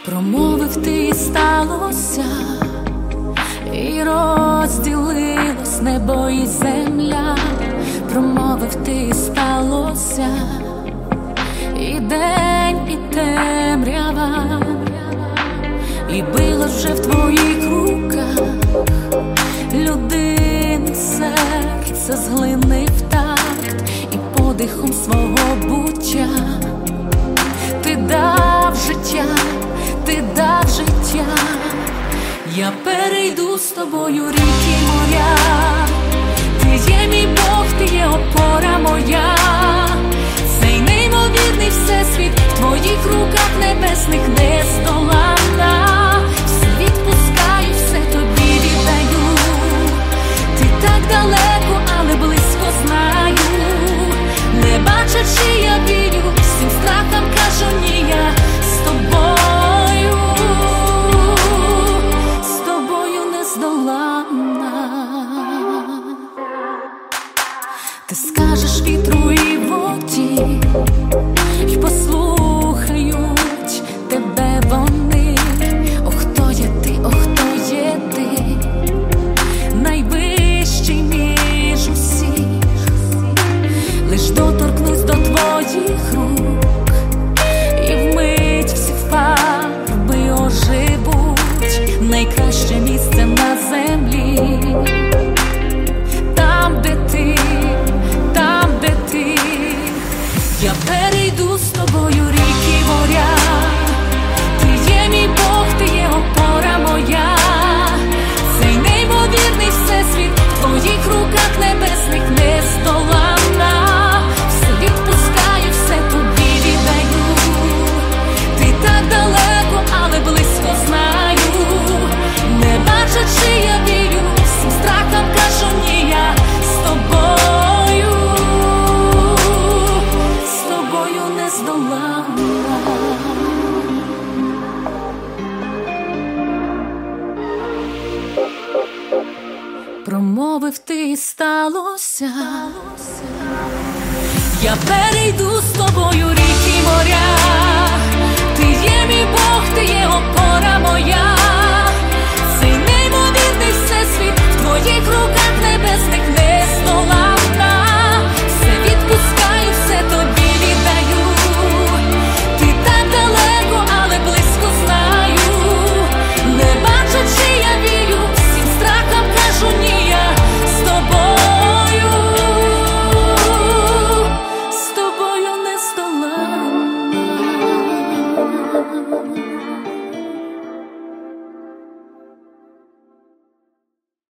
Промовив ти, і сталося, і розділилось небо і земля. Промовив ти, і сталося, і день, і темрява. І билось вже в твоїх руках людини серце з глини в такт, і подихом свого буття ти дав життя, ти дав життя. Я перейду з тобою ріки, моря. Ти є мій Бог, ти є опора моя. Цей неймовірний всесвіт в твоїх руках небесних нездоланна. Все відпускаю, все тобі віддаю. Ти так далеко, але близько знаю. Не бачачи, я вірю, всім страхам кажу ні, я з тобою, з тобою нездоланна. Ти скажеш вітру і воді, й послухають тебе вони. О, хто є ти, о, хто є ти, найвищий між усіх. Лиш доторкнусь до твоїх рук, і вмить всі фарби оживуть. Найкраще місце на землі, там, де ти, там, де ти. Я перейду з тобою ріки, моря. Ти є мій Бог, ти є опора моя. Цей неймовірний всесвіт в твоїх руках небесних нездоланна. Все відпускаю, все тобі віддаю. Ти так далеко, але близько знаю. Не бачачи, я вірю, всім страхам кажу ні, я з тобою, з тобою нездоланна. Промовив ти, і сталося. Я перейду з тобою.